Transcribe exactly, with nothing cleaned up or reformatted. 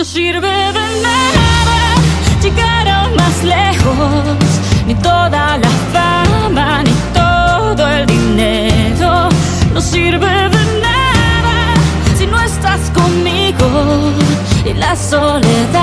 No sirve de nada llegar aún más lejos, ni toda la fama, ni todo el dinero. No sirve de nada si no estás conmigo, y la soledad